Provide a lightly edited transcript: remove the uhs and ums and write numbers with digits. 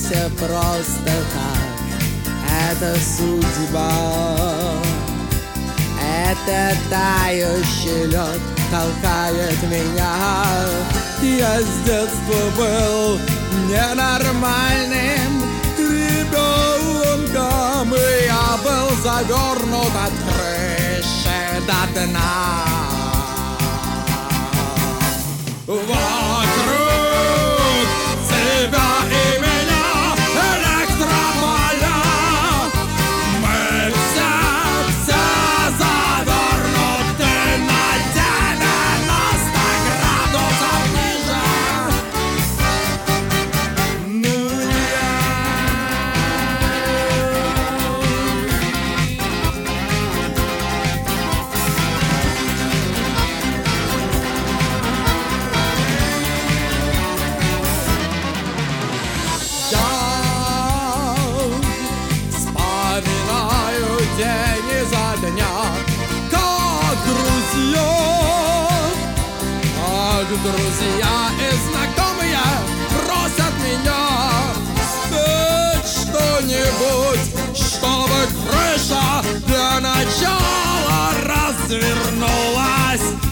все просто так. Это судьба. Это тающий лед толкает меня. Я с детства был ненормальным ребенком, и я был завернут от крыши до дна. Вокруг тебя и меня электрополя. Мы все завернуты на 90 градусов ниже нуля. Я вспоминаю день изо дня, как друзья и знакомые просят меня спеть что-нибудь, чтобы крыша для начала развернулась.